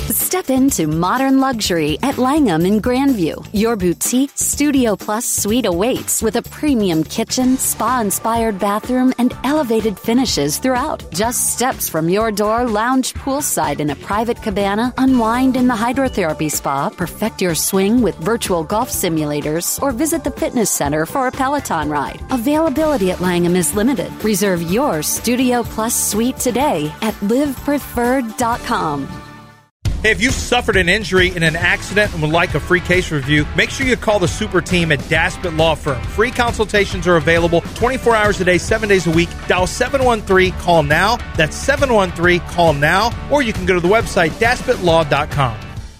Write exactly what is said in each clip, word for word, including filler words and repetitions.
Step into modern luxury at Langham in Grandview. Your boutique Studio Plus suite awaits with a premium kitchen, spa-inspired bathroom, and elevated finishes throughout. Just steps from your door, lounge poolside in a private cabana, unwind in the hydrotherapy spa, perfect your swing with virtual golf simulators, or visit the fitness center for a Peloton ride. Availability at Langham is limited. Reserve your Studio Plus suite today at live preferred dot com. Hey, if you've suffered an injury in an accident and would like a free case review, make sure you call the super team at Daspit Law Firm. Free consultations are available twenty-four hours a day, seven days a week. Dial seven one three, call now. That's seven one three, call now. Or you can go to the website, daspit law dot com.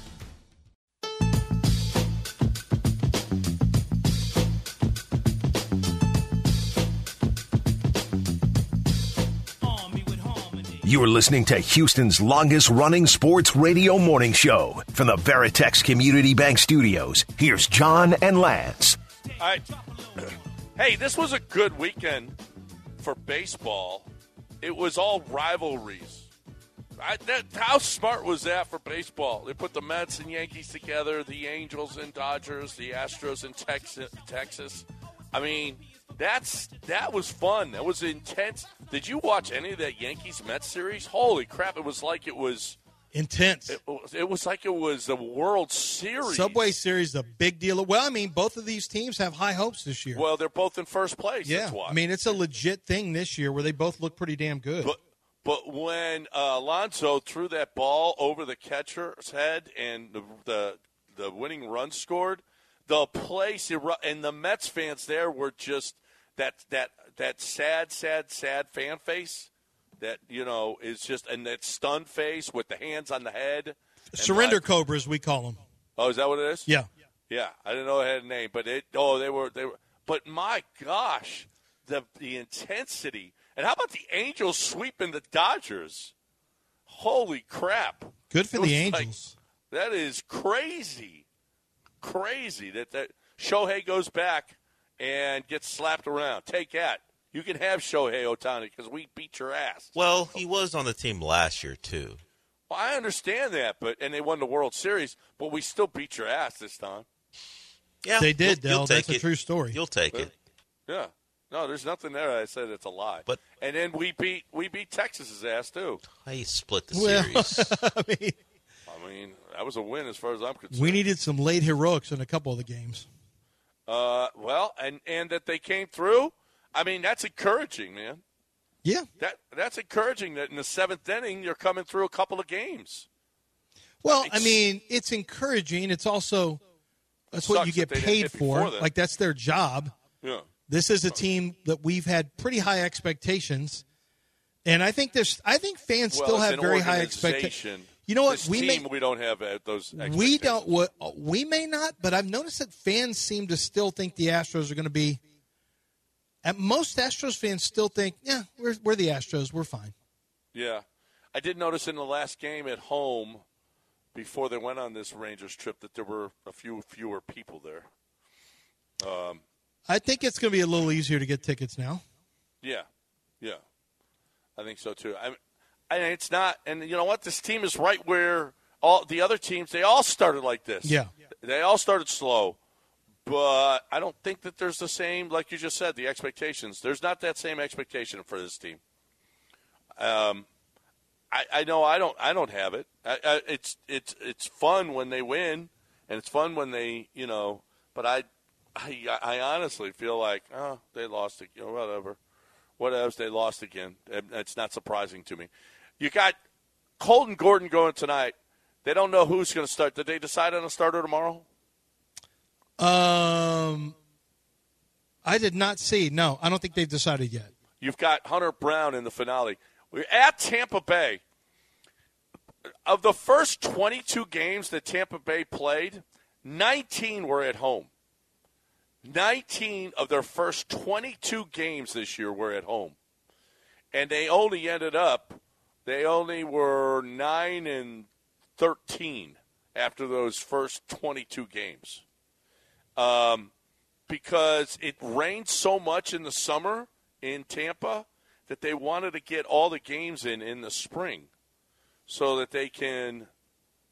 You are listening to Houston's longest-running sports radio morning show from the Veritex Community Bank Studios. Here's John and Lance. All right. Hey, this was a good weekend for baseball. It was all rivalries. I, that, how smart was that for baseball? They put the Mets and Yankees together, the Angels and Dodgers, the Astros and Texas. Texas. I mean, that's that was fun. That was intense. Did you watch any of that Yankees-Mets series? Holy crap, it was like it was intense. It was, it was like it was the World Series. Subway Series, a big deal. Well, I mean, both of these teams have high hopes this year. Well, they're both in first place. Yeah, that's why. I mean, it's a legit thing this year where they both look pretty damn good. But, but when uh, Alonso threw that ball over the catcher's head and the the, the winning run scored, the place and the Mets fans there were just that that that sad, sad, sad fan face that, you know, is just, and that stunned face with the hands on the head. Surrender like, cobras, we call them. Oh, is that what it is? Yeah. Yeah, I didn't know it had a name, but it. Oh, they were they were. But my gosh, the the intensity, and how about the Angels sweeping the Dodgers? Holy crap! Good for the Angels. Like, that is crazy, crazy that that Shohei goes back and gets slapped around. Take that. You can have Shohei Ohtani because we beat your ass. Well, he was on the team last year too. Well, I understand that, but and they won the World Series, but we still beat your ass this time. Yeah, they did, you'll, you'll Dell. That's it. a true story. You'll take but, it. Yeah. No, there's nothing there. I said it's a lie. But and then we beat we beat Texas's ass too. He split the well, series. I mean, I mean, that was a win as far as I'm concerned. We needed some late heroics in a couple of the games. Uh, well, and and that they came through. I mean, that's encouraging, man. Yeah, that that's encouraging. That in the seventh inning, you're coming through a couple of games. Well, I mean, it's encouraging. It's also that's what you get paid for. Like that's their job. Yeah. This is a team that we've had pretty high expectations, and I think there's. I think fans well, still have very high expectations. You know what? This we team, may we don't have uh, those. We don't. What we may not, but I've noticed that fans seem to still think the Astros are going to be. At most Astros fans still think, yeah, we're we're the Astros, we're fine. Yeah, I did notice in the last game at home, before they went on this Rangers trip, that there were a few fewer people there. Um, I think it's going to be a little easier to get tickets now. Yeah, yeah, I think so too. I, I it's not, and you know what? This team is right where all the other teams. They all started like this. Yeah, they all started slow, but I don't think that there's the same, like you just said, the expectations. There's not that same expectation for this team. Um, I, I know I don't. I don't have it. I, I, it's it's it's fun when they win, and it's fun when they, you know. But I. I, I honestly feel like, oh, they lost again, whatever. Whatever, they lost again. It's not surprising to me. You got Colton Gordon going tonight. They don't know who's going to start. Did they decide on a starter tomorrow? Um, I did not see. No, I don't think they've decided yet. You've got Hunter Brown in the finale. We're at Tampa Bay. Of the first twenty-two games that Tampa Bay played, nineteen were at home. nineteen of their first twenty-two games this year were at home. And they only ended up, they only were nine and thirteen after those first twenty-two games. Um, because it rained so much in the summer in Tampa that they wanted to get all the games in in the spring so that they can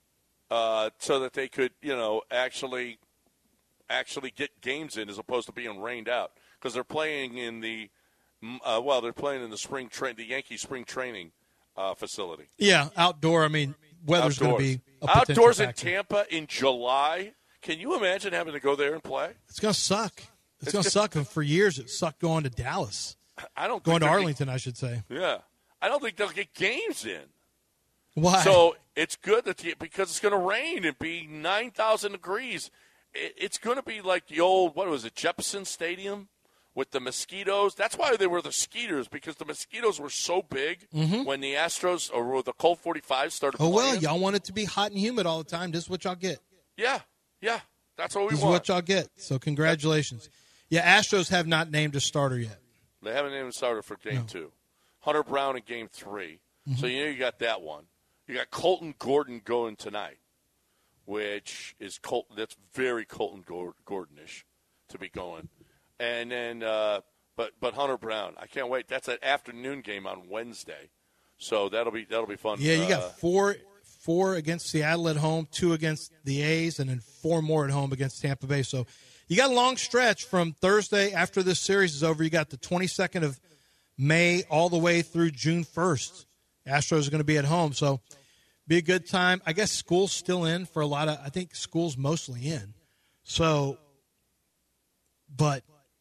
uh, so that they could, you know, actually actually get games in as opposed to being rained out. Because they're playing in the uh, well, they're playing in the spring train, the Yankee spring training uh, facility. Yeah, outdoor. I mean, weather's going to be a potential outdoors in factor. Tampa in July. Can you imagine having to go there and play? It's going to suck. It's, It's going to just- suck. And for years, it sucked going to Dallas, I don't going think to they'll Arlington, I should say. Get, yeah, I don't think they'll get games in. Why? So it's good that the, because it's going to rain and be nine thousand degrees. It, it's going to be like the old, what was it, Jefferson Stadium with the mosquitoes. That's why they were the Skeeters, because the mosquitoes were so big when the Astros or the Colt forty-five started oh well, playing. y'all want it to be hot and humid all the time. This is what y'all get. Yeah, yeah, that's what we This is want. what y'all get. So congratulations. Yeah, Astros have not named a starter yet. They haven't even started for game No. two. Hunter Brown in game three. Mm-hmm. So you know you got that one. You got Colton Gordon going tonight, which is Colton. That's very Colton Gordonish to be going. And then, uh, but but Hunter Brown, I can't wait. That's an afternoon game on Wednesday, so that'll be that'll be fun. Yeah, you got Uh, four four against Seattle at home, two against the A's, and then four more at home against Tampa Bay. So you got a long stretch from Thursday after this series is over. You got the twenty-second of May all the way through June first. Astros are going to be at home, so be a good time. I guess school's still in for a lot of – I think school's mostly in. So, but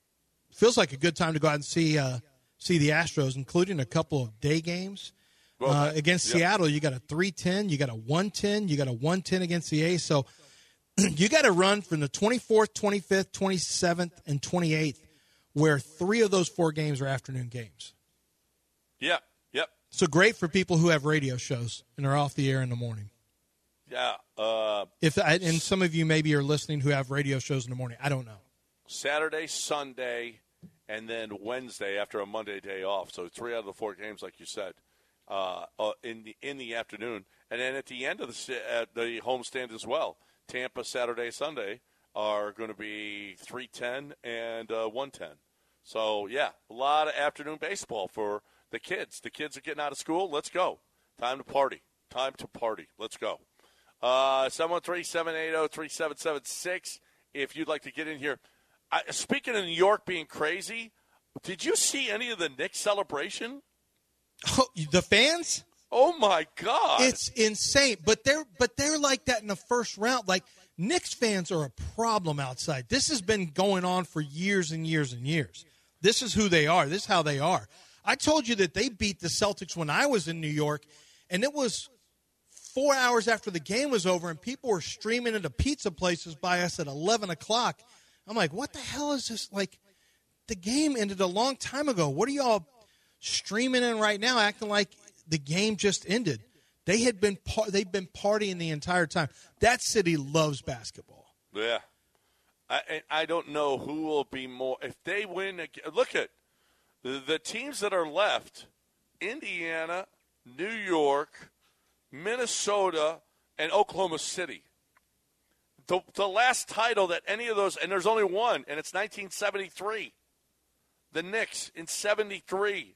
feels like a good time to go out and see uh, see the Astros, including a couple of day games. well, Uh, against yeah. Seattle, you got a three ten, you got a one ten, you got a one ten against the A's. So you got to run from the twenty-fourth, twenty-fifth, twenty-seventh, and twenty-eighth, where three of those four games are afternoon games. Yeah, yep, So great for people who have radio shows and are off the air in the morning. yeah. Uh, If I, and some of you maybe are listening who have radio shows in the morning. I don't know. Saturday, Sunday, and then Wednesday after a Monday day off. So three out of the four games, like you said, uh, uh, in the in the afternoon, and then at the end of the se- uh, the homestand as well. Tampa Saturday, Sunday are going to be three ten and uh, one ten. So yeah, a lot of afternoon baseball for the kids. The kids are getting out of school. Let's go. Time to party. Time to party. Let's go. Uh, seven one three, seven eight zero, three seven seven six if you'd like to get in here. I, speaking of New York being crazy, did you see any of the Knicks celebration? Oh, the fans? Oh, my God. It's insane. But they're but they're like that in the first round. Like, Knicks fans are a problem outside. This has been going on for years and years and years. This is who they are. This is how they are. I told you that they beat the Celtics when I was in New York, and it was four hours after the game was over, and people were streaming into pizza places by us at eleven o'clock. I'm like, what the hell is this? Like, the game ended a long time ago. What are y'all streaming in right now, acting like the game just ended? They had been par- they've been partying the entire time. That city loves basketball. Yeah. I, and I don't know who will be more. If they win, ag- look at the, the teams that are left, Indiana, New York, Minnesota, and Oklahoma City. The, the last title that any of those, and there's only one, and it's nineteen seventy-three. The Knicks in seventy-three.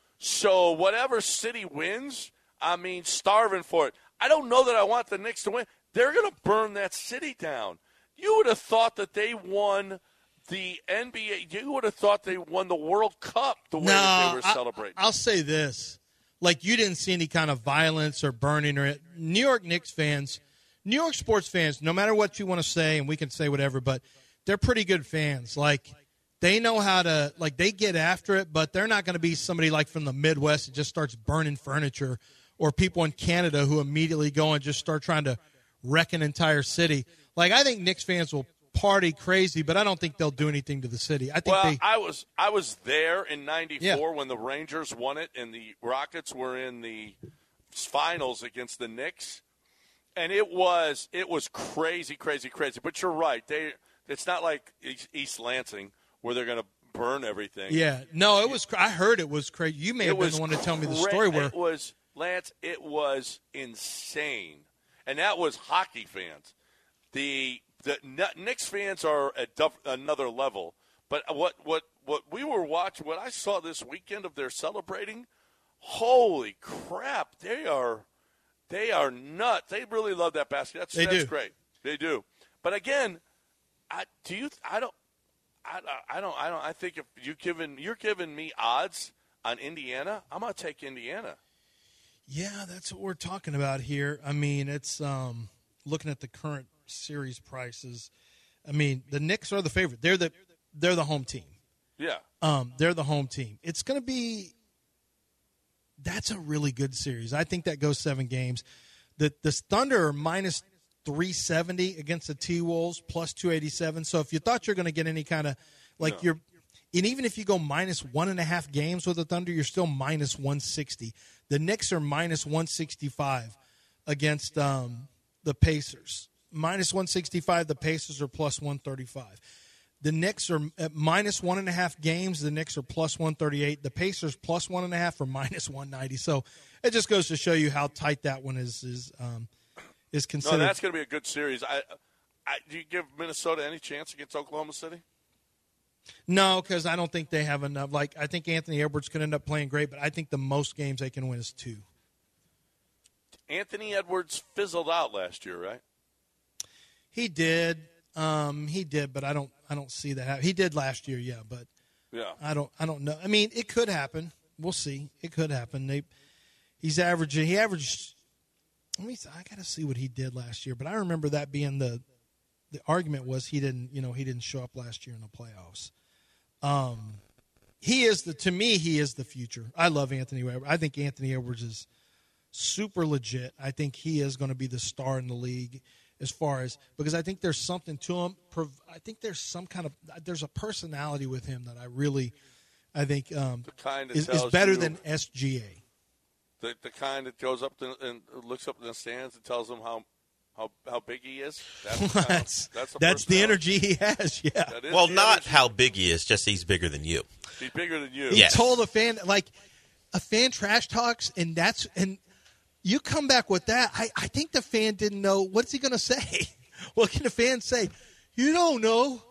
So whatever city wins, I mean, starving for it. I don't know that I want the Knicks to win. They're going to burn that city down. You would have thought that they won the N B A. You would have thought they won the World Cup the way that they were I- celebrating. I'll say this. Like, you didn't see any kind of violence or burning or it. New York Knicks fans, New York sports fans, no matter what you want to say, and we can say whatever, but they're pretty good fans. Like, they know how to, like, they get after it, but they're not going to be somebody like from the Midwest that just starts burning furniture, or people in Canada who immediately go and just start trying to wreck an entire city. Like, I think Knicks fans will party crazy, but I don't think they'll do anything to the city. I think well, they I was I was there in ninety-four Yeah. when the Rangers won it and the Rockets were in the finals against the Knicks, and it was it was crazy, crazy, crazy. But you're right; they it's not like East- East Lansing where they're going to burn everything. Yeah, no, it was. cra- I heard it was crazy. You may It have been was the one to tell me the cra- story where it was Lance. It was insane, and that was hockey fans. The the Kn- Knicks fans are at duff- another level. But what what what we were watching, what I saw this weekend of their celebrating, holy crap! They are They are nuts. They really love that basket. That's, They that's do. great. They do. But again, I do you. I don't. I, I don't. I don't. I think if you given you're giving me odds on Indiana, I'm gonna take Indiana. Yeah, that's what we're talking about here. I mean, it's um, looking at the current series prices. I mean, the Knicks are the favorite. They're the they're the home team. Yeah. Um, they're the home team. It's going to be – that's a really good series. I think that goes seven games. The the Thunder are minus three seventy against the T-Wolves, plus two eighty-seven. So if you thought you're going to get any kind of – like No. you're – and even if you go minus one and a half games with the Thunder, you're still minus one sixty. The Knicks are minus one sixty-five against um, the Pacers. Minus one sixty-five, the Pacers are plus one thirty-five. The Knicks are at minus one and a half games. The Knicks are plus one thirty-eight. The Pacers plus one and a half or minus one ninety. So it just goes to show you how tight that one is is um, is considered. No, that's going to be a good series. I, I, do you give Minnesota any chance against Oklahoma City? No, because I don't think they have enough. Like I think Anthony Edwards could end up playing great, but I think the most games they can win is two. Anthony Edwards fizzled out last year, right? He did. Um, he did, but I don't. I don't see that. happen. He did last year, yeah, but Yeah. I don't. I don't know. I mean, it could happen. We'll see. It could happen. They. He's averaging. He averaged. Let me. I got to see what he did last year, but I remember that being the. The argument was he didn't. You know, he didn't show up last year in the playoffs. Um, he is the. To me, he is the future. I love Anthony Edwards. I think Anthony Edwards is super legit. I think he is going to be the star in the league. As far as because I think there's something to him. I think there's some kind of there's a personality with him that I really, I think um, The kind that is, is tells better you- than S G A. The, the kind that goes up to, and looks up in the stands and tells him how how, how big he is. That's the, kind of- that's that's, the that's the personality. energy he has. Yeah, That is Well, the not energy. how big he is, just he's bigger than you. He's bigger than you. he Yes. told a fan like a fan trash talks, and that's and you come back with that. I I think the fan didn't know what's he going to say. What can the fan say? You don't know.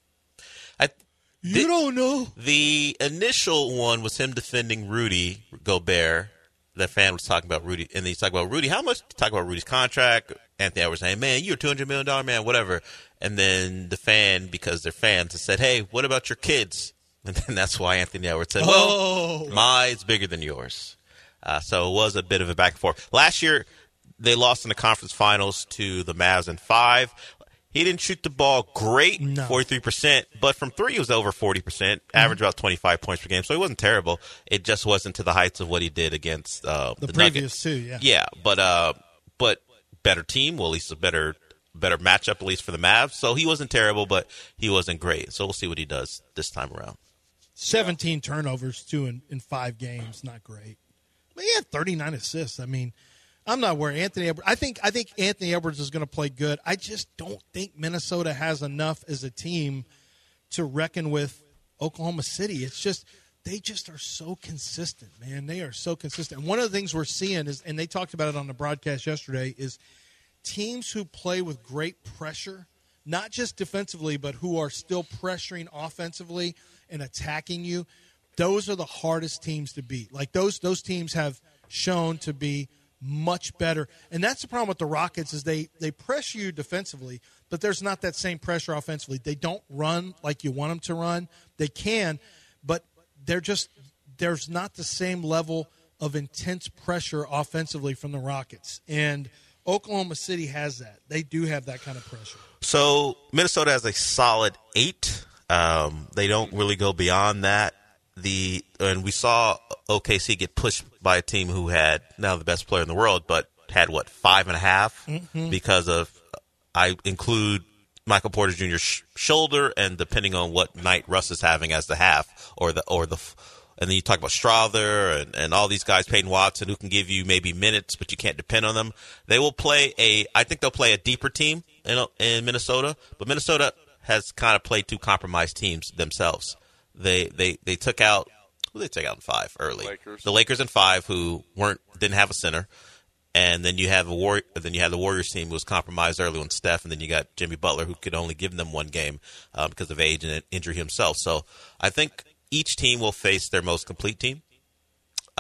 I, You Did- don't know. The initial one was him defending Rudy Gobert. That fan was talking about Rudy, and he's talking about Rudy. How much? Talk about Rudy's contract. Anthony Edwards saying, "Man, you're a two hundred million dollar man, whatever." And then the fan, because they're fans, said, "Hey, what about your kids?" And then that's why Anthony Edwards said, "Well, Oh. mine's bigger than yours." Uh, so it was a bit of a back and forth. Last year, they lost in the conference finals to the Mavs in five. He didn't shoot the ball great, No. forty-three percent, but from three, he was over forty percent, averaged about twenty-five points per game. So he wasn't terrible. It just wasn't to the heights of what he did against uh, The the, previous Nuggets. two, yeah. Yeah, but uh, but better team, well, at least a better better matchup, at least for the Mavs. So he wasn't terrible, but he wasn't great. So we'll see what he does this time around. seventeen turnovers, two in, in five games. Not great. But he had thirty-nine assists. I mean, I'm not worried. Anthony Edwards, I think I think Anthony Edwards is going to play good. I just don't think Minnesota has enough as a team to reckon with Oklahoma City. It's just they just are so consistent, man. They are so consistent. And one of the things we're seeing is, and they talked about it on the broadcast yesterday, is teams who play with great pressure, not just defensively, but who are still pressuring offensively and attacking you. Those are the hardest teams to beat. Like those those teams have shown to be much better. And that's the problem with the Rockets is they, they pressure you defensively, but there's not that same pressure offensively. They don't run like you want them to run. They can, but they're just there's not the same level of intense pressure offensively from the Rockets. And Oklahoma City has that. They do have that kind of pressure. So Minnesota has a solid eight. Um, they don't really go beyond that. The and we saw O K C get pushed by a team who had now the best player in the world, but had what five and a half Mm-hmm. because of I include Michael Porter Junior's sh- shoulder, and depending on what night Russ is having as the half or the or the. And then you talk about Strother and, and all these guys, Peyton Watson, who can give you maybe minutes, but you can't depend on them. They will play a, I think they'll play a deeper team in, in Minnesota, but Minnesota has kind of played two compromised teams themselves. They they they took out, who they take out in five early? Lakers. The Lakers in five, who weren't didn't have a center, and then you have a war. Then you have the Warriors team who was compromised early on Steph, and then you got Jimmy Butler, who could only give them one game uh, because of age and injury himself. So I think each team will face their most complete team.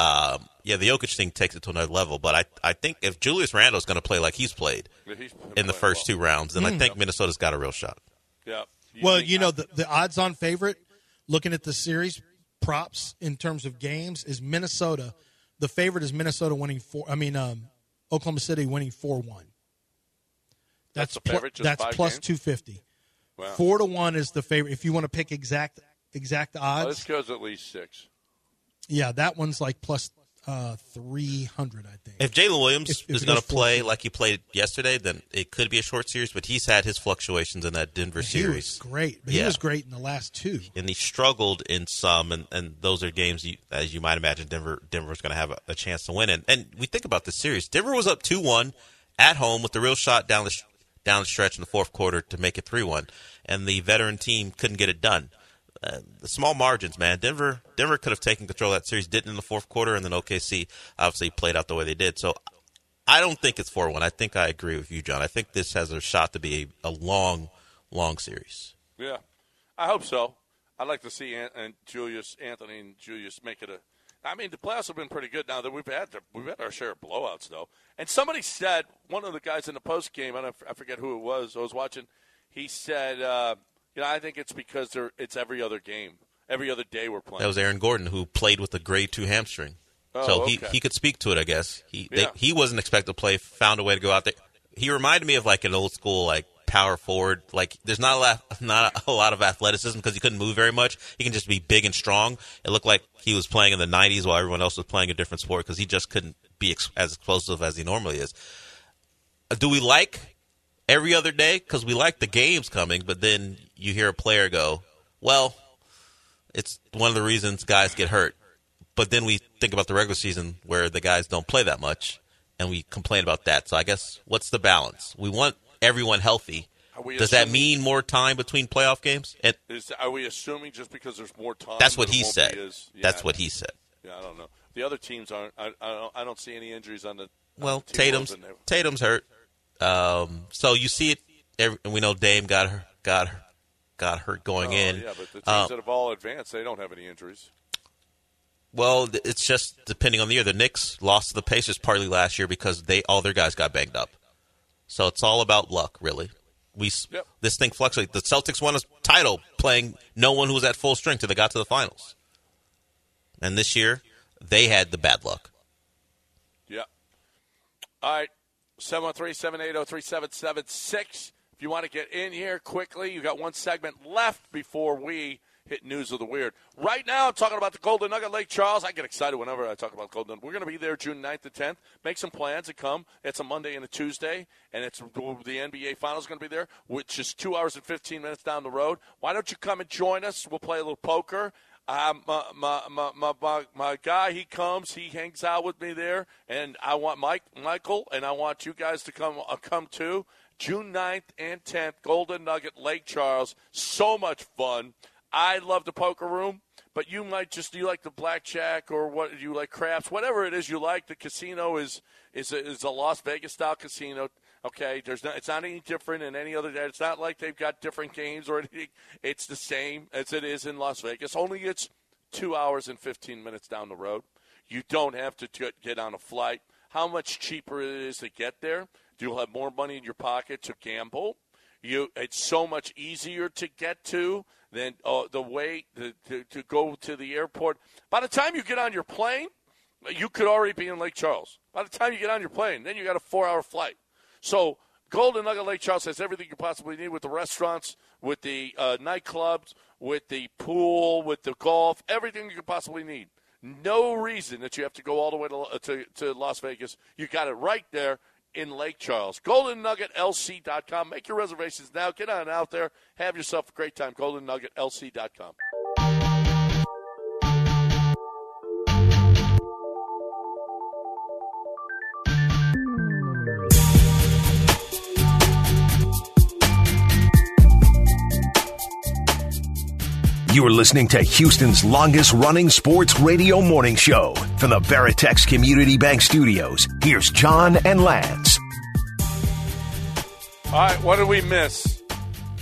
Um, yeah, the Jokic thing takes it to another level. But I, I think if Julius Randle is going to play like he's played Yeah, he's in the first well. two rounds, then Mm. I think Minnesota's got a real shot. Yeah. Well, think- you know, the, the odds-on favorite, looking at the series props in terms of games, is Minnesota. The favorite is Minnesota winning four. I mean, um, Oklahoma City winning four one. That's That's the pl- favorite, just that's five plus games? two fifty. Wow. Four to one is the favorite. If you want to pick exact exact Oh, odds, this goes at least six. yeah, that one's like plus uh, three hundred, I think. If Jalen Williams If- if is it going goes to play four two. like he played yesterday, then it could be a short series. But he's had his fluctuations in that Denver he was series, great, but Yeah. he was great in the last two. and he struggled in some. And, and those are games, you, as you might imagine, Denver Denver's going to have a, a chance to win. And, and we think about this series. Denver was up two one at home with the real shot down the sh- down the stretch in the fourth quarter to make it three one, and the veteran team couldn't get it done. Uh, the small margins, man. Denver Denver could have taken control of that series, didn't in the fourth quarter, and then O K C obviously played out the way they did. So I don't think it's four one. I think I agree with you, John. I think this has a shot to be a, a long, long series. Yeah, I hope so. I'd like to see Ant- and Julius, Anthony, and Julius make it a. I mean, the playoffs have been pretty good now that we've had the, we've had our share of blowouts though. And somebody said, one of the guys in the post game, I don't I forget who it was. I was watching. He said, uh, you know, I think it's because they're, it's every other game, every other day we're playing. That was Aaron Gordon, who played with a grade two hamstring. Oh, so he, okay. he could speak to it, I guess. He Yeah. they, he wasn't expected to play, found a way to go out there. He reminded me of like an old school like power forward. Like there's not a lot, not a lot of athleticism because he couldn't move very much. He can just be big and strong. It looked like he was playing in the nineties while everyone else was playing a different sport because he just couldn't be ex- as explosive as he normally is. Uh, Do we like every other day? Because we like the games coming, but then you hear a player go, well, it's one of the reasons guys get hurt. But then we think about the regular season where the guys don't play that much, and we complain about that. So I guess what's the balance? We want everyone healthy. Are we Does that assuming- mean more time between playoff games? And Is, are we assuming just because there's more time? that's what that it he won't said. be as- yeah, That's what he said. Yeah, I don't know. The other teams aren't. I, I don't. I don't see any injuries on the. on Well, the team Tatum's in there. Tatum's hurt. Um, so you see it. Every, and we know Dame got her, got her, got hurt going Oh, in. Yeah, but the teams Um, that have all advanced, they don't have any injuries. Well, th- it's just depending on the year. The Knicks lost to the Pacers partly last year because they all their guys got banged up. So it's all about luck, really. We s Yep. This thing fluctuates. The Celtics won a title playing no one who was at full strength till they got to the finals. And this year, they had the bad luck. Yeah. All right. seven one three, seven eight zero, three seven seven six. If you want to get in here quickly, you got one segment left before we hit News of the Weird. Right now, I'm talking about the Golden Nugget Lake Charles. I get excited whenever I talk about Golden. We're going to be there June ninth to tenth. Make some plans and come. It's a Monday and a Tuesday, and it's the N B A Finals going to be there, which is two hours and fifteen minutes down the road. Why don't you come and join us? We'll play a little poker. Um, my, my, my, my, my, my guy, he comes, he hangs out with me there, and I want Mike, Michael, and I want you guys to come uh, come too. June ninth and tenth, Golden Nugget Lake Charles. So much fun. I love the poker room, but you might just, you like the blackjack or what you like craps, whatever it is you like. The casino is is a, is a Las Vegas style casino. Okay, there's not, it's not any different than any other day. It's not like they've got different games or anything. It's the same as it is in Las Vegas. Only it's two hours and fifteen minutes down the road. You don't have to t- get on a flight. How much cheaper it is to get there? You'll have more money in your pocket to gamble. You, it's so much easier to get to than uh, the way to, to, to go to the airport. By the time you get on your plane, you could already be in Lake Charles. By the time you get on your plane, then you got a four-hour flight. So Golden Nugget Lake Charles has everything you possibly need with the restaurants, with the uh, nightclubs, with the pool, with the golf, everything you could possibly need. No reason that you have to go all the way to, to, to Las Vegas. You got it right there in Lake Charles. Golden Nugget L C dot com. Make your reservations now. Get on out there. Have yourself a great time. Golden Nugget L C dot com. You are listening to Houston's longest running sports radio morning show from the Veritex Community Bank Studios. Here's John and Lance. All right, what did we miss?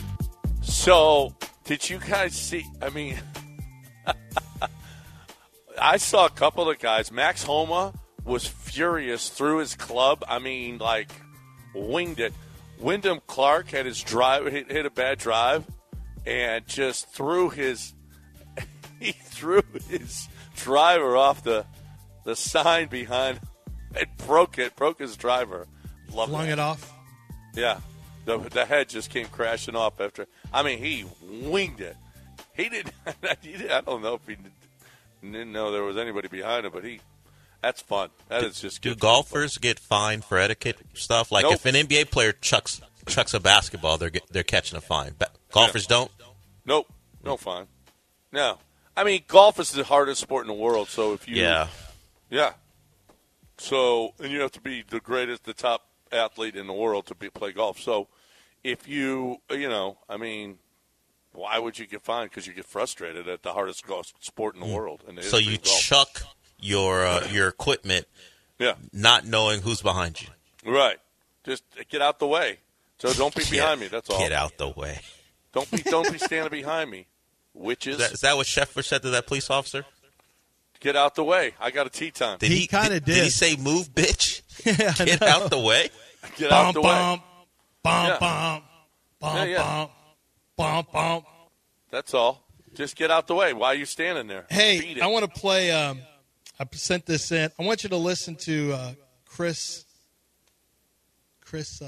So, did you guys see? I mean, I saw a couple of guys. Max Homa was furious through his club. I mean, like, winged it. Wyndham Clark had his drive, hit, hit a bad drive, and just threw his he threw his driver off the the sign behind and broke it, broke his driver. Love Flung that. it off. Yeah, the the head just came crashing off after. I mean, he winged it. He didn't. I don't know if he didn't know there was anybody behind him, but he. That's fun. That do, is just. Do good golfers get fined for etiquette stuff? Like nope. if an N B A player chucks chucks a basketball, they're get, they're catching a fine. Ba- golfers yeah. don't. Nope, no fine. No, I mean golf is the hardest sport in the world. So if you, yeah, yeah. So and you have to be the greatest, the top athlete in the world to be, play golf. So if you, you know, I mean, why would you get fined? Because you get frustrated at the hardest golf sport in the world. And so you chuck your uh, your equipment, yeah, not knowing who's behind you. Right. Just get out the way. So don't be get, behind me. That's all. Get out the way. Don't be don't be standing behind me, witches. Is that, is that what Scheffler said to that police officer? Get out the way. I got a tee time. Did he he kind of did. Did he say move, bitch? Yeah, get out the way. Get bum, out the bum, way. Bum Yeah. bum bum Yeah, yeah. bum bum bum. That's all. Just get out the way. Why are you standing there? Hey, Beat it. I want to play. Um, I sent this in. I want you to listen to uh, Chris. Chris. Uh,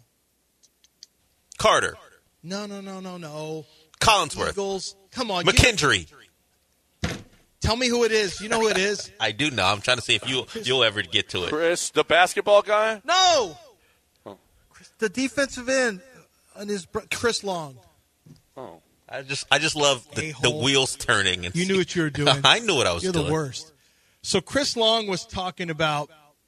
Carter. no, no, no, no, no. Collinsworth. Eagles. Come on, McKendry. You, tell me who it is. You know who it is? I do know. I'm trying to see if you you'll ever get to it. Chris, the basketball guy? No. Oh. The defensive end and his br- Chris Long. Oh. I just I just love the, the A-hole. wheels turning. And You knew what you were doing. I knew what I was You're doing. the worst. So Chris Long was talking about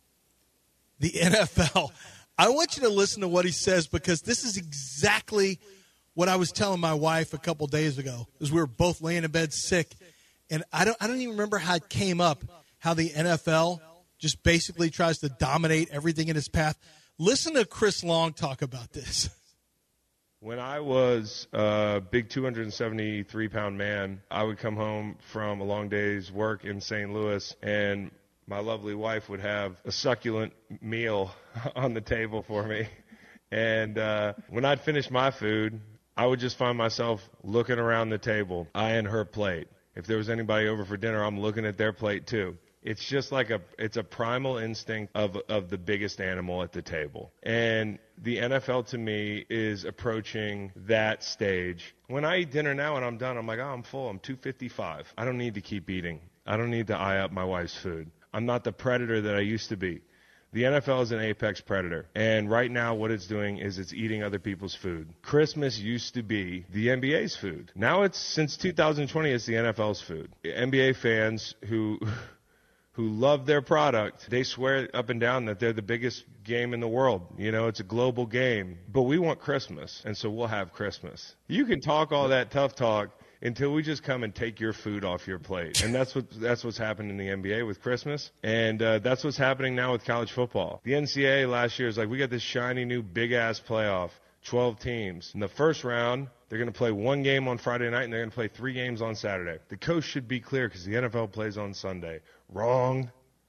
the N F L. I want you to listen to what he says because this is exactly what I was telling my wife a couple days ago. Because we were both laying in bed sick, and I don't I don't even remember how it came up. How the N F L just basically tries to dominate everything in its path. Listen to Chris Long talk about this. When I was a big two hundred seventy-three pound man, I would come home from a long day's work in Saint Louis, and my lovely wife would have a succulent meal on the table for me. And uh, when I'd finish my food, I would just find myself looking around the table, eyeing her plate. If there was anybody over for dinner, I'm looking at their plate too. It's just like a it's a primal instinct of of the biggest animal at the table. And the N F L to me is approaching that stage. When I eat dinner now and I'm done, I'm like, oh, I'm full. I'm two fifty-five. I don't need to keep eating. I don't need to eye up my wife's food. I'm not the predator that I used to be. The N F L is an apex predator. And right now what it's doing is it's eating other people's food. Christmas used to be the N B A's food. Now it's, since two thousand twenty, it's the N F L's food. N B A fans who... who love their product, they swear up and down that they're the biggest game in the world. You know, it's a global game. But we want Christmas, and so we'll have Christmas. You can talk all that tough talk until we just come and take your food off your plate. And that's what that's what's happened in the N B A with Christmas. And uh, that's what's happening now with college football. The N C double A last year is like, we got this shiny new big-ass playoff, twelve teams. In the first round, they're going to play one game on Friday night, and they're going to play three games on Saturday. The coast should be clear because the N F L plays on Sunday. Wrong.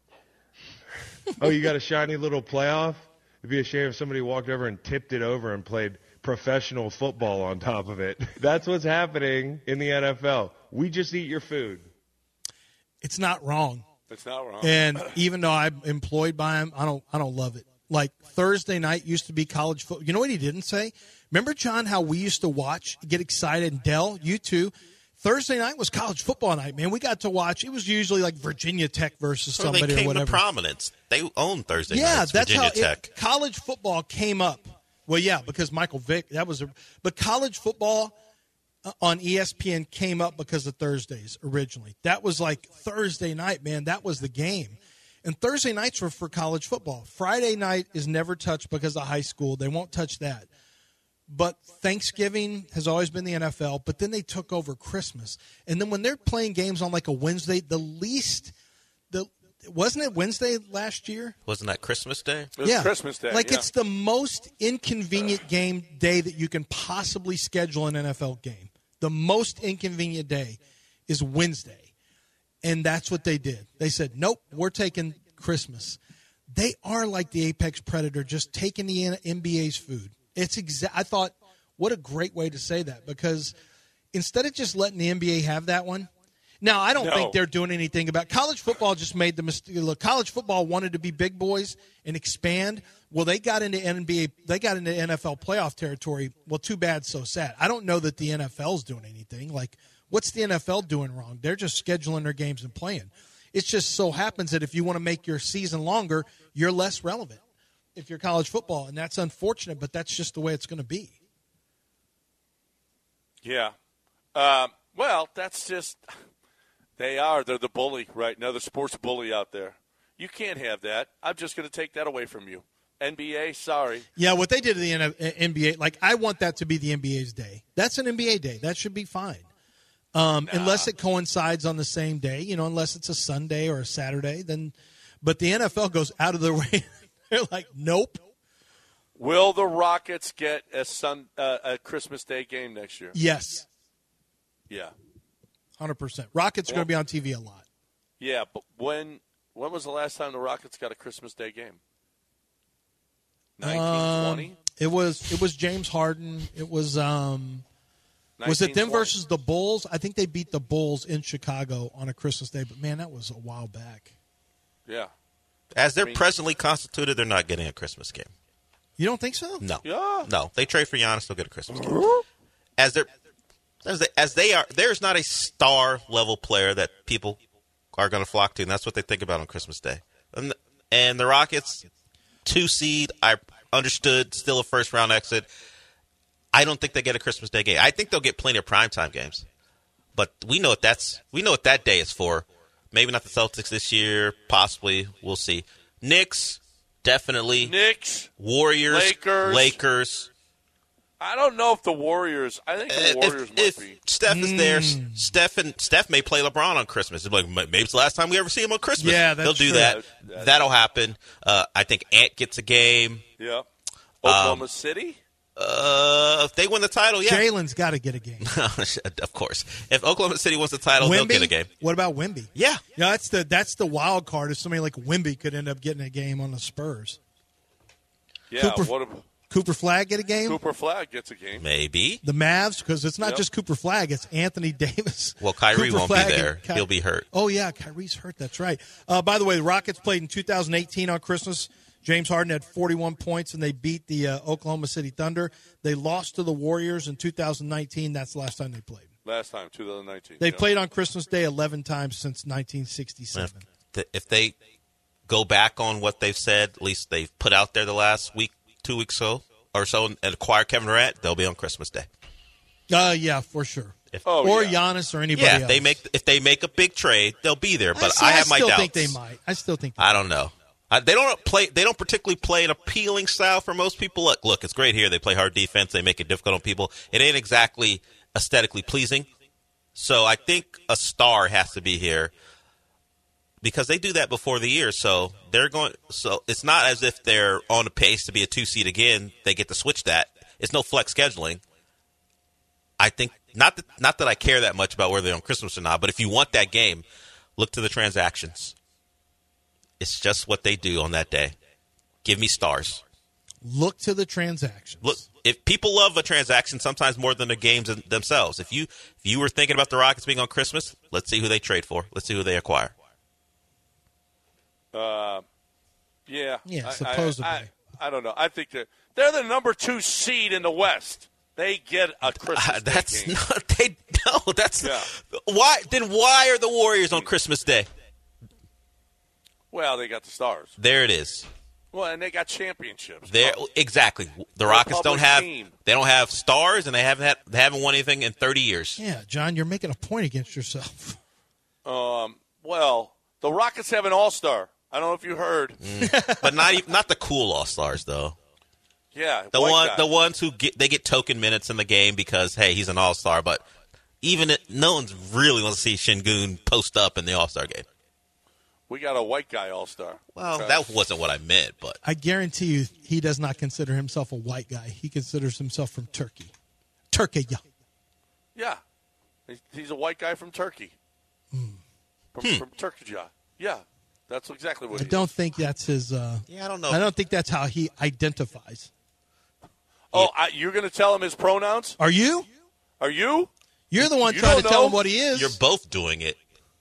Oh, you got a shiny little playoff? It'd be a shame if somebody walked over and tipped it over and played professional football on top of it. That's what's happening in the N F L. We just eat your food. It's not wrong. It's not wrong. And even though I'm employed by him, I don't I don't love it. Like Thursday night used to be college football. You know what he didn't say? Remember, John, how we used to watch, get excited, and Dell, you too. Thursday night was college football night, man. We got to watch. It was usually like Virginia Tech versus So somebody they came or whatever. to prominence. They own Thursday yeah, nights, that's Virginia how Tech. It, college football came up. Well, yeah, because Michael Vick, that was a – but college football on E S P N came up because of Thursdays originally. That was like Thursday night, man. That was the game. And Thursday nights were for college football. Friday night is never touched because of high school. They won't touch that. But Thanksgiving has always been the N F L, but then they took over Christmas. And then when they're playing games on like a Wednesday, the least the wasn't it Wednesday last year? Wasn't that Christmas Day? It was yeah. Christmas Day. Like yeah. it's the most inconvenient game day that you can possibly schedule an N F L game. The most inconvenient day is Wednesday. And that's what they did. They said, nope, we're taking Christmas. They are like the apex predator, just taking the N B A's food. It's exa- I thought, what a great way to say that, because instead of just letting the N B A have that one, now I don't No. think they're doing anything about college football. Just made the mistake. Look, college football wanted to be big boys and expand. Well, they got into N B A, they got into N F L playoff territory. Well, too bad, so sad. I don't know that the N F L's doing anything. Like, what's the N F L doing wrong? They're just scheduling their games and playing. It just so happens that if you want to make your season longer, you're less relevant if you're college football, and that's unfortunate, but that's just the way it's going to be. Yeah. Um, well, that's just – they are. They're the bully, right? Another sports bully out there. You can't have that. I'm just going to take that away from you. N B A, sorry. Yeah, what they did to the N B A, like, I want that to be the N B A's day. That's an N B A day. That should be fine. Um, nah. Unless it coincides on the same day, you know, unless it's a Sunday or a Saturday, then – but the N F L goes out of their way. They're like, nope. Will the Rockets get a sun uh, a Christmas Day game next year? Yes. Yeah. one hundred percent. Rockets are well, going to be on T V a lot. Yeah, but when when was the last time the Rockets got a Christmas Day game? nineteen twenty? Um, it was it was James Harden. It was um was it them versus the Bulls? I think they beat the Bulls in Chicago on a Christmas Day, but man, that was a while back. Yeah. As they're I mean, presently constituted, they're not getting a Christmas game. You don't think so? No. Yeah. No. They trade for Giannis, they'll get a Christmas game. As they're as they, as they are, there's not a star level player that people are going to flock to, and that's what they think about on Christmas Day. And, and the Rockets, two seed, I understood, still a first round exit. I don't think they get a Christmas Day game. I think they'll get plenty of primetime games, but we know what that's we know what that day is for. Maybe not the Celtics this year. Possibly. We'll see. Knicks, definitely. Knicks. Warriors. Lakers. Lakers. I don't know if the Warriors. I think the Warriors if, might if be. Steph is there, Steph and Steph may play LeBron on Christmas. It's like maybe it's the last time we ever see him on Christmas. Yeah, that's They'll do true. that. That- That'll happen. Uh, I think Ant gets a game. Yeah. Oklahoma Um, City. Uh, if they win the title, yeah. Jalen's got to get a game. Of course. If Oklahoma City wins the title, Wemby? they'll get a game. What about Wemby? Yeah. Yeah, that's the that's the wild card. If somebody like Wemby could end up getting a game on the Spurs. Yeah. Cooper, what about Cooper Flagg get a game? Cooper Flagg gets a game. Maybe. The Mavs, because it's not Yep. just Cooper Flagg, it's Anthony Davis. Well, Kyrie Cooper won't Flagg be and there. Ky- He'll be hurt. Oh, yeah, Kyrie's hurt. That's right. Uh, by the way, the Rockets played in two thousand eighteen on Christmas. James Harden had forty-one points, and they beat the uh, Oklahoma City Thunder. They lost to the Warriors in two thousand nineteen. That's the last time they played. Last time, twenty nineteen. They yeah. played on Christmas Day eleven times since nineteen sixty-seven. If, if they go back on what they've said, at least they've put out there the last week, two weeks so or so, and acquire Kevin Durant, they'll be on Christmas Day. Uh, yeah, for sure. If, Oh, or yeah. Giannis or anybody yeah, else. if they make if they make a big trade, they'll be there. But see, I have my still doubts. think they might. I still think they I don't know. Uh, they don't play. They don't particularly play an appealing style for most people. Look, look, it's great here. They play hard defense. They make it difficult on people. It ain't exactly aesthetically pleasing. So I think a star has to be here because they do that before the year. So they're going. So it's not as if they're on the pace to be a two seed again. They get to switch that. It's no flex scheduling. I think not that not that I care that much about whether they're on Christmas or not. But if you want that game, look to the transactions. It's just what they do on that day. Give me stars. look to the transactions. Look, if people love a transaction sometimes more than the games themselves. If you if you were thinking about the Rockets being on Christmas, let's see who they trade for. Let's see who they acquire. Uh, yeah. Yeah, I- supposedly. I, I, I don't know. I think they're, they're the number two seed in the West. They get a Christmas Uh, that's Day game. not they no. That's Yeah. why. Then why are the Warriors on Christmas Day? Well, they got the stars. There it is. Well, and they got championships. There exactly. The Rockets don't public have team. they don't have stars, and they haven't had, they haven't won anything in thirty years. Yeah, John, you're making a point against yourself. Um, well, the Rockets have an all-star. I don't know if you heard. But not even, not the cool All Stars though. Yeah, The white one guy. the ones who get they get token minutes in the game because hey he's an All Star, but even it, no one's really wants to see Şengün post up in the All Star game. We got a white guy all-star. Well, Okay. that wasn't what I meant, but I guarantee you he does not consider himself a white guy. He considers himself from Turkey. Turkey, yeah. Yeah. He's- He's a white guy from Turkey. from, Hmm. from Turkey Jaw. Yeah, that's exactly what I he don't is. think that's his. Uh, Yeah, I don't know. I don't think that's how he identifies. Oh, I, you're going to tell him his pronouns? Are you? Are you? You're the one You trying to don't tell know? him what he is. You're both doing it.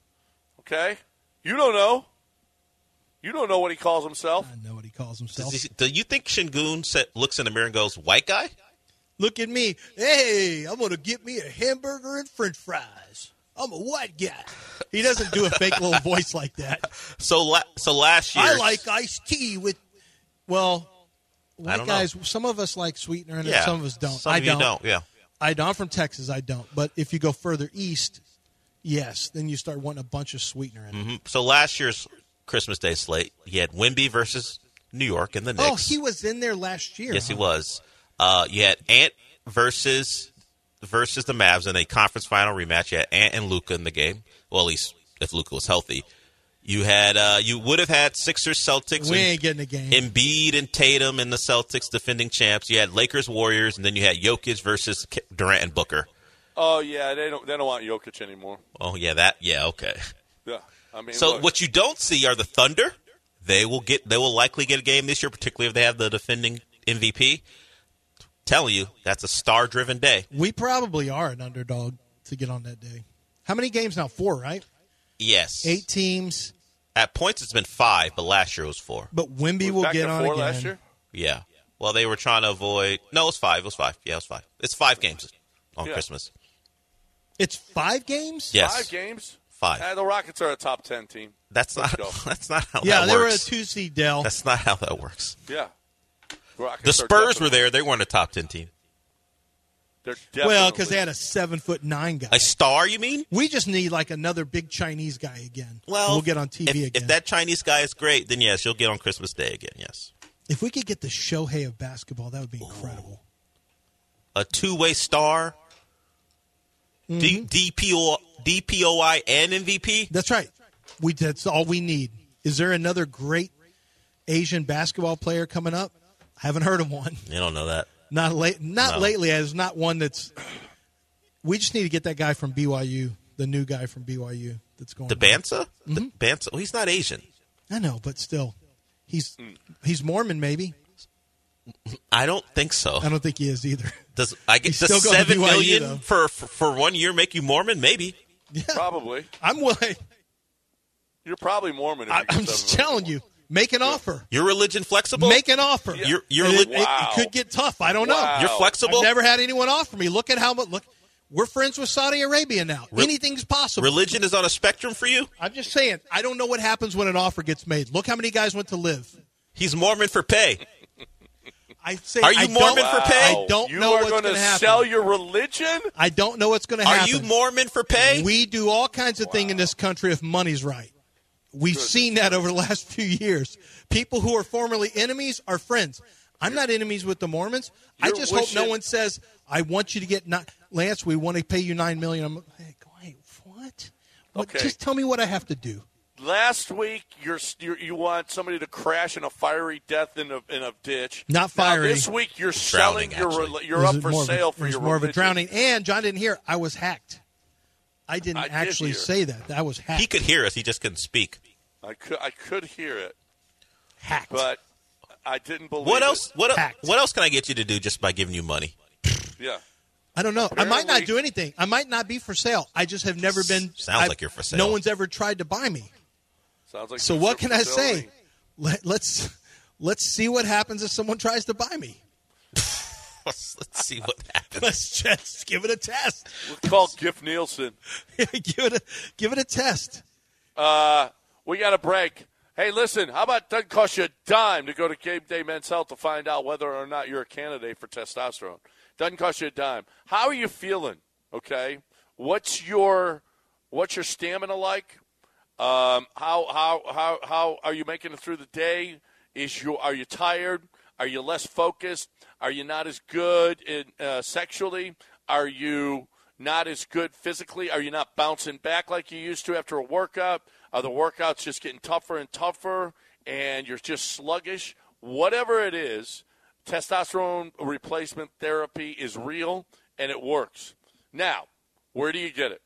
Okay. You don't know. You don't know what he calls himself. I know what he calls himself. Does he- do you think Şengün sa- looks in the mirror and goes, white guy? Look at me. Hey, I'm going to get me a hamburger and french fries. I'm a white guy. He doesn't do a fake little voice like that. So la- so last year. I like iced tea with, well, I white don't know. guys, some of us like sweetener and Yeah. some of us don't. Some I of you don't. don't, yeah. I don't. I'm from Texas. I don't. But if you go further east, yes, then you start wanting a bunch of sweetener in it. Mhm. So last year's Christmas Day slate, you had Wemby versus New York and the Knicks. Oh, he was in there last year. Yes, he huh? was. Uh, you had Ant versus versus the Mavs in a conference final rematch. You had Ant and Luka in the game. Well, at least if Luka was healthy. You had uh, you would have had Sixers Celtics. We and ain't getting a game. Embiid and Tatum and the Celtics defending champs. You had Lakers Warriors, and then you had Jokic versus K- Durant and Booker. Oh, yeah, they don't they don't want Jokic anymore. Oh yeah, that yeah okay. Yeah. I mean, So look, what you don't see are the Thunder. They will get. They will likely get a game this year, particularly if they have the defending M V P. Telling you, that's a star-driven day. We probably are an underdog to get on that day. How many games now? Four, right? Yes. Eight teams. At points, it's been five, but last year it was four. But Wemby was will back get to on four again. last year? Yeah. Well, they were trying to avoid. No, it was five. It was five. Yeah, it was five. It's five games on Yeah. Christmas. It's five games? Yes. Five games? Five. Uh, the Rockets are a top ten team. That's Let's not. go. That's not how Yeah, that they were a works. two seed Dell. That's not how that works. Yeah. Rockets The are Spurs definitely- were there. They weren't a top ten team. They're definitely. Well, because they had a seven foot nine guy. A star, you mean? We just need like another big Chinese guy again. Well, we'll get on T V if, again. If that Chinese guy is great, then yes, you'll get on Christmas Day again. Yes. If we could get the Shohei of basketball, that would be incredible. A two-way star. Mm-hmm. D- DPO, D P O I and M V P. That's right. We that's all we need. Is there another great Asian basketball player coming up? I haven't heard of one. You don't know that. Not late. Not No. lately. There's not one that's. We just need to get that guy from B Y U, the new guy from B Y U that's going. The Bansa? The Bansa. Well, he's not Asian. I know, but still, he's he's Mormon. Maybe I don't think so. I don't think he is either. Does I get He's does still going to seven B Y U, million though. for, for for one year make you Mormon? Maybe. Probably. I'm willing. You're probably Mormon. If I, you get I'm just seven telling you, make an offer. Your religion flexible? Make an offer. You're you're And it, reli- it- it Wow. could get tough. I don't Wow. know. you're flexible. I've never had anyone offer me. Look at how much. Look, we're friends with Saudi Arabia now. Re- Anything's possible. Religion is on a spectrum for you. I'm just saying. I don't know what happens when an offer gets made. Look how many guys went to live. He's Mormon for pay. I say. Are you I Mormon don't- for pay? I don't you know are what's going going to to happen. sell your religion? I don't know what's going to Are happen. you Mormon for pay? We do all kinds of things in this country if money's right. We've seen that over the last few years. People who are formerly enemies are friends. I'm not enemies with the Mormons. I You're just hope no wishing- one says, I want you to get not Lance, we want to pay you nine million dollars. I'm like, wait, what? What? Okay. Just tell me what I have to do. Last week, you're, you're you want somebody to crash in a fiery death in a in a ditch. Not Now, fiery. this week, you're selling Drowning, your actually. rel- you're This up is for more of a- sale for there's your more of a religion. drowning. And John didn't hear. I was hacked. I didn't I did actually hear. say that. I was hacked. He could hear us. He just couldn't speak. I could I could hear it, hacked. but I didn't believe What it. else? What el- Hacked. What else can I get you to do just by giving you money? Yeah. I don't know. I might not Apparently- do anything. I might not be for sale. I just have never been. Sounds I've- like you're for sale. No one's ever tried to buy me. Sounds like So you're what for can I facility. say? Let, let's let's see what happens if someone tries to buy me. Let's, let's see what happens. Let's just give it a test. We'll call Giff Nielsen. give it a give it a test. Uh, we got a break. Hey, listen, how about it doesn't cost you a dime to go to Game Day Men's Health to find out whether or not you're a candidate for testosterone? Doesn't cost you a dime. How are you feeling? Okay, what's your what's your stamina like? Um, how how how how are you making it through the day? Is you are you tired? Are you less focused? Are you not as good in uh, sexually? Are you not as good physically? Are you not bouncing back like you used to after a workout? Are the workouts just getting tougher and tougher and you're just sluggish? Whatever it is, testosterone replacement therapy is real and it works. Now, where do you get it?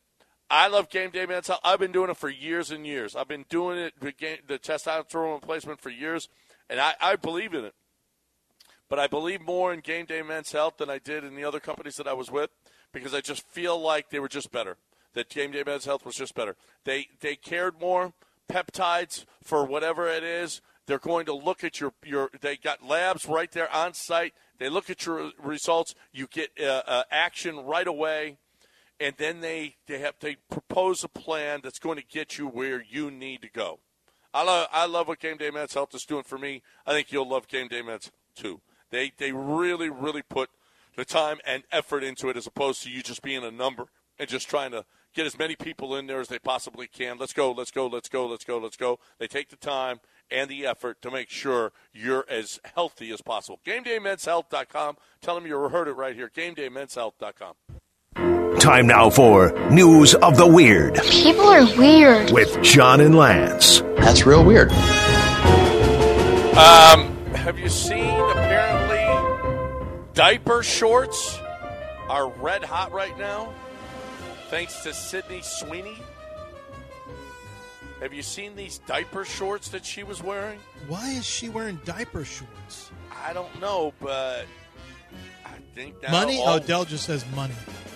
I love game day men's health. I've been doing it for years and years. I've been doing it, the, game, the testosterone replacement for years, and I, I believe in it. But I believe more in Game Day Men's Health than I did in the other companies that I was with because I just feel like they were just better, that Game Day Men's Health was just better. They they cared more, peptides for whatever it is. They're going to look at your, your – they got labs right there on site. They look at your results. You get uh, uh, action right away, and then they, they have they propose a plan that's going to get you where you need to go. I love, I love what Game Day Men's Health is doing for me. I think you'll love Game Day Men's too. They they really, really put the time and effort into it as opposed to you just being a number and just trying to get as many people in there as they possibly can. Let's go, let's go, let's go, let's go, let's go. They take the time and the effort to make sure you're as healthy as possible. Game Day Men's Health dot com. Tell them you heard it right here. Game Day Men's Health dot com. Time now for News of the Weird. People are weird. With John and Lance. That's real weird. Um, have you seen, apparently, diaper shorts are red hot right now, thanks to Sydney Sweeney? Have you seen these diaper shorts that she was wearing? Why is she wearing diaper shorts? I don't know, but I think now money? all, Oh, Dell just says money.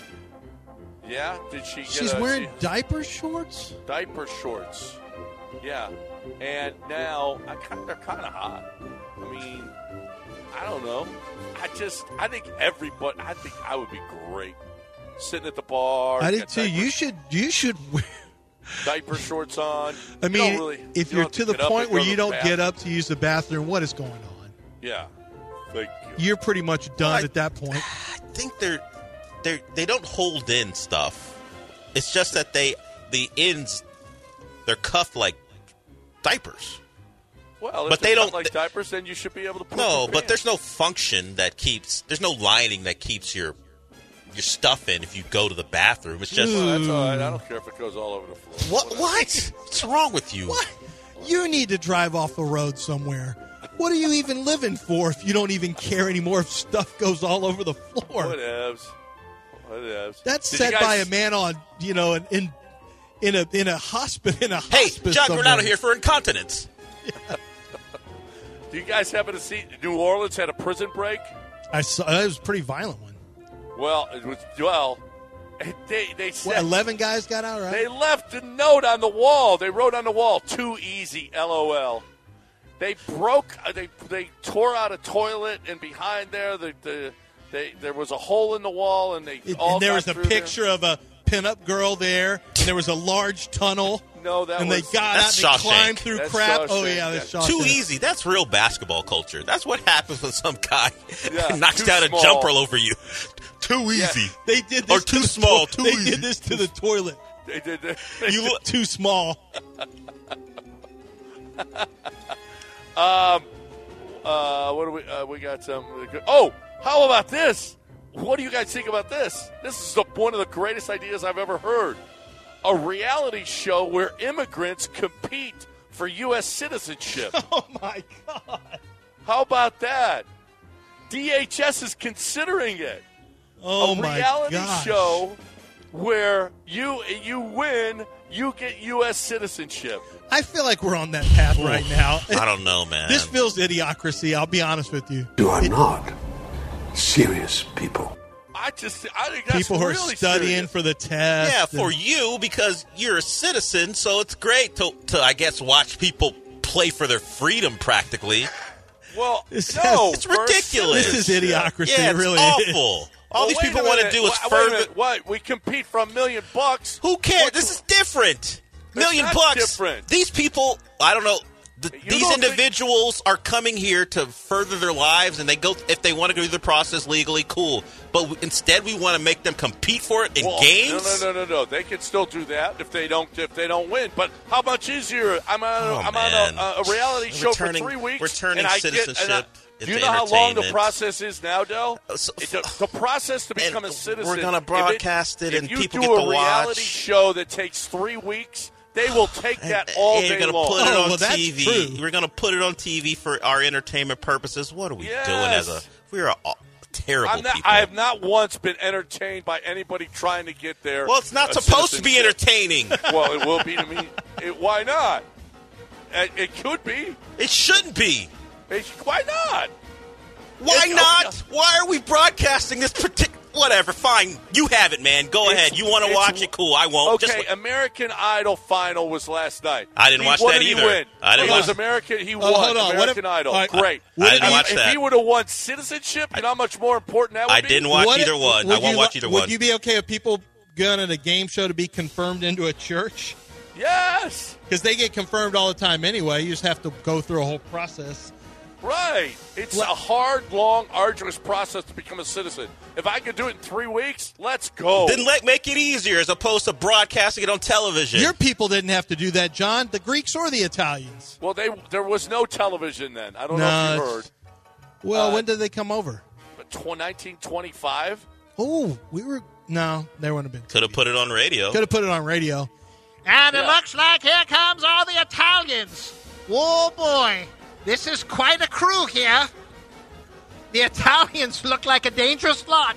Yeah? Did she get She's a, wearing she, diaper shorts? diaper shorts. Yeah. And now I kind they're kind of hot. I mean, I don't know. I just, I think everybody, I think I would be great sitting at the bar. I did got too. diaper- You should, you should wear. diaper shorts on. I You mean, don't really, if you you're don't to have the get up point and where go to you the don't bathroom. get up to use the bathroom, what is going on? Yeah. Thank you. You're pretty much done Well, I- at that point. I think they're they they don't hold in stuff. It's just that they the ends they're cuffed like diapers. Well, if But they're they not don't- like diapers, then you should be able to put No, your but pants. there's no function that keeps there's no lining that keeps your your stuff in if you go to the bathroom. It's just Well, that's all right. I don't care if it goes all over the floor. what what? What's wrong with you? What? You need to drive off the road somewhere. What are you even living for if you don't even care anymore if stuff goes all over the floor? Whatevs. Whatevs. That's Did you said by guys- a man on, you know, in in, in a in a hospital in a Hey, hospice. John somewhere. Granado here for incontinence. Do you guys happen to see New Orleans had a prison break? I saw it was a pretty violent one. Well, it was well. They they What, said eleven guys got out, right? they left a note on the wall. They wrote on the wall, "Too easy, LOL." They broke. uh, They they tore out a toilet, and behind there, the, the they there was a hole in the wall, and they It- all and there got was a through picture of a pinup girl there, and there was a large tunnel. No, that and was they got out That's and they Shawshank. climbed through That's crap. Oh Shawshank, yeah, that's yeah. Shawshank. Too easy. That's real basketball culture. That's what happens when some guy Yeah, knocks too down small. a jumper over you. Too easy. They did this Or to too the small, to- too They easy. did this to the toilet. They did. They, You look too small. Um, uh, what do we? Uh, we got some. Oh, how about this? What do you guys think about this? This is the, one of the greatest ideas I've ever heard. A reality show where immigrants compete for U S citizenship. Oh my god! How about that? D H S is considering it. Oh a my reality gosh. show where you you win, you get U S citizenship. I feel like we're on that path right now. I don't know, man. This feels idiocracy. I'll be honest with you. You are not serious people. I just I think that's People who are really studying serious. for the test. yeah, for and- you because you're a citizen, so it's great to, to I guess, watch people play for their freedom practically. Well, It's- no, It's for a ridiculous. This is citizenship. idiocracy. Yeah, it it's really awful. is. All Well, these wait people a want to minute. do is Wait a further. minute. What? We compete for a million bucks. Who cares? What- This is different. Million not bucks. different. These people, I don't know. th- You these don't think- individuals are coming here to further their lives, and they go if they want to go through the process legally, cool. But w- instead, we want to make them compete for it in Well, games. No, no, no, no, no. They can still do that if they don't if they don't win. But how much easier? I'm on, Oh, I'm man. on a, a reality show Returning- for three weeks. returning and I Get, and I, citizenship do you into know how long the entertainment. process is now, Del? Uh, so- It- the, the process to become a And citizen. we're gonna if broadcast it if and you people do get a to reality watch. show that takes three weeks. They will take that And- all and day you're gonna long. put it Oh, on well, that's T V. true. We're going to put it on T V for our entertainment purposes. What are we Yes. doing as a? We're a terrible I'm not, people. I have not once been entertained by anybody trying to get there. Well, it's not supposed to be entertaining. Well, it will be to me. It, why not? It, it could be. It shouldn't be. It, why not? Why It- not? okay. Why are we broadcasting this particular... Whatever, fine. You have it, man. Go It's- ahead. You want to it's- watch it? Cool. I won't. Okay, Just, American Idol final was last night. I didn't He- watch what that did he either. win? I didn't It was watch- American. He Oh, won hold on. What American if- Idol. all right, Great. I didn't if, watch if that. he would have won citizenship, you know how much more important that would I be? didn't watch What either if- one. would I won't you- watch either would one. you be okay if people going to a game show to be confirmed into a church? Yes. Because they get confirmed all the time anyway. You just have to go through a whole process. Right. It's Let- a hard, long, arduous process to become a citizen. If I could do it in three weeks, let's go. Then let make it easier as opposed to broadcasting it on television. Your people didn't have to do that, John. The Greeks or the Italians? Well, they there was no television then. I don't No, know if you it's- heard. Well, Uh, when did they come over? But tw- nineteen twenty-five? Oh, we were no, they wouldn't have been. Could have put it on radio. Could have put it on radio. And it Yeah. looks like here comes all the Italians. Whoa, boy. This is quite a crew here. The Italians look like a dangerous lot.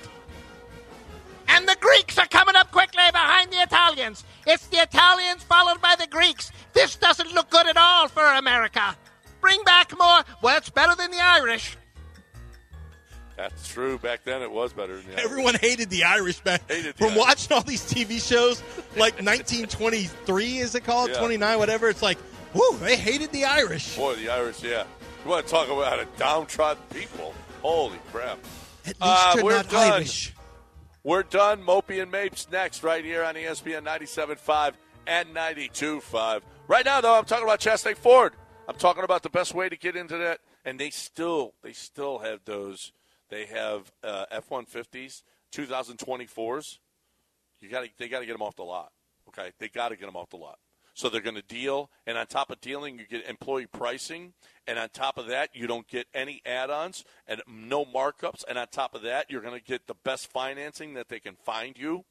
And the Greeks are coming up quickly behind the Italians. It's the Italians followed by the Greeks. This doesn't look good at all for America. Bring back more. Well, it's better than the Irish. That's true. Back then it was better than the Irish. Everyone hated the Irish back Hated the from Irish. watching all these T V shows, like nineteen twenty-three, is it called? Yeah. twenty-nine, whatever. It's like, whoo, they hated the Irish. Boy, the Irish, yeah. You want to talk about a downtrodden people. Holy crap. At least Uh, you're we're not done. Irish. We're done. Mopey and Mapes next right here on E S P N ninety-seven point five and ninety-two point five. Right now, though, I'm talking about Chastang Ford. I'm talking about the best way to get into that. And they still, they still have those. They have uh, F one fifties, twenty twenty-fours. You got to, they got to get them off the lot. Okay, they got to get them off the lot. So they're going to deal, and on top of dealing, you get employee pricing, and on top of that, you don't get any add-ons and no markups, and on top of that, you're going to get the best financing that they can find you.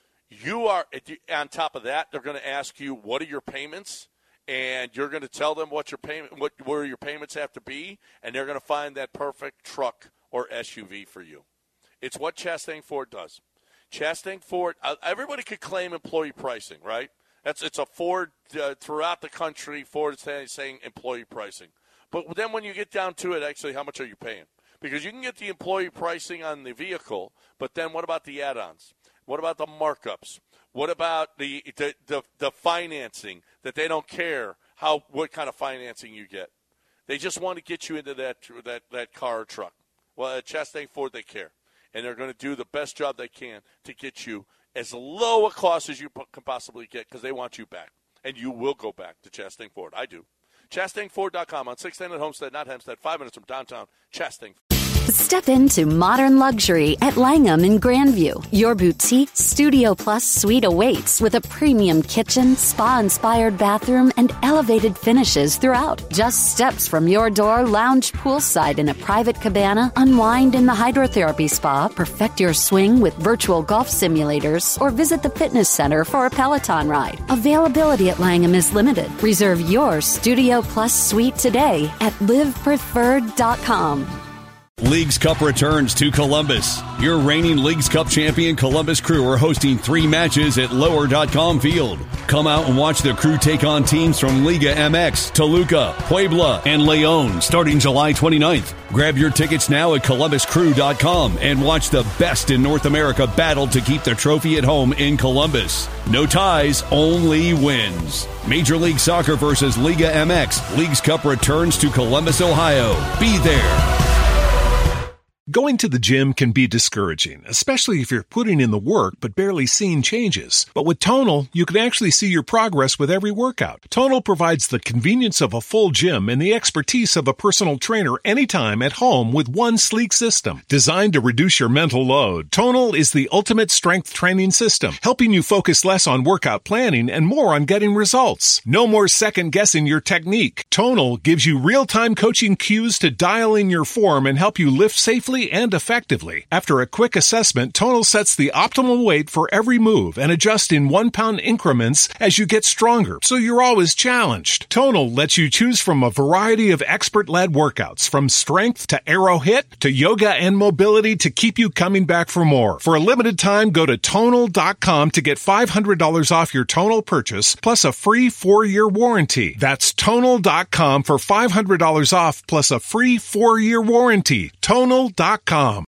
You are, on top of that, they're going to ask you, what are your payments? And you're going to tell them what your payment, what where your payments have to be, and they're going to find that perfect truck or S U V for you. It's what Chastang Ford does. Chastang Ford, uh, everybody could claim employee pricing, right? That's it's a Ford uh, throughout the country. Ford is saying, saying employee pricing, but then when you get down to it, actually, how much are you paying? Because you can get the employee pricing on the vehicle, but then what about the add-ons? What about the markups? What about the the, the, the financing that they don't care how what kind of financing you get? They just want to get you into that that, that car or truck. Well, at Chastang Ford, they care, and they're going to do the best job they can to get you as low a cost as you p- can possibly get because they want you back, and you will go back to Chastang Ford. I do. Chastang Ford dot com on sixth and at Homestead, not Hempstead, five minutes from downtown Chastang. Step into modern luxury at Langham in Grandview. Your boutique Studio Plus suite awaits with a premium kitchen, spa-inspired bathroom, and elevated finishes throughout. Just steps from your door, lounge poolside in a private cabana, unwind in the hydrotherapy spa, perfect your swing with virtual golf simulators, or visit the fitness center for a Peloton ride. Availability at Langham is limited. Reserve your Studio Plus suite today at live preferred dot com. Leagues Cup returns to Columbus. Your reigning Leagues Cup champion Columbus Crew are hosting three matches at lower dot com Field. Come out and watch the Crew take on teams from Liga M X, Toluca, Puebla, and Leon starting July twenty-ninth. Grab your tickets now at columbus crew dot com and watch the best in North America battle to keep the trophy at home in Columbus. No ties, only wins. Major League Soccer versus Liga M X. Leagues Cup returns to Columbus, Ohio. Be there. Going to the gym can be discouraging, especially if you're putting in the work but barely seeing changes. But with Tonal, you can actually see your progress with every workout. Tonal provides the convenience of a full gym and the expertise of a personal trainer anytime at home with one sleek system. Designed to reduce your mental load, Tonal is the ultimate strength training system, helping you focus less on workout planning and more on getting results. No more second-guessing your technique. Tonal gives you real-time coaching cues to dial in your form and help you lift safely easily and effectively. After a quick assessment, Tonal sets the optimal weight for every move and adjusts in one-pound increments as you get stronger, so you're always challenged. Tonal lets you choose from a variety of expert-led workouts, from strength to aero hit to yoga and mobility to keep you coming back for more. For a limited time, go to tonal dot com to get five hundred dollars off your Tonal purchase, plus a free four-year warranty. That's tonal dot com for five hundred dollars off, plus a free four-year warranty. tonal dot com.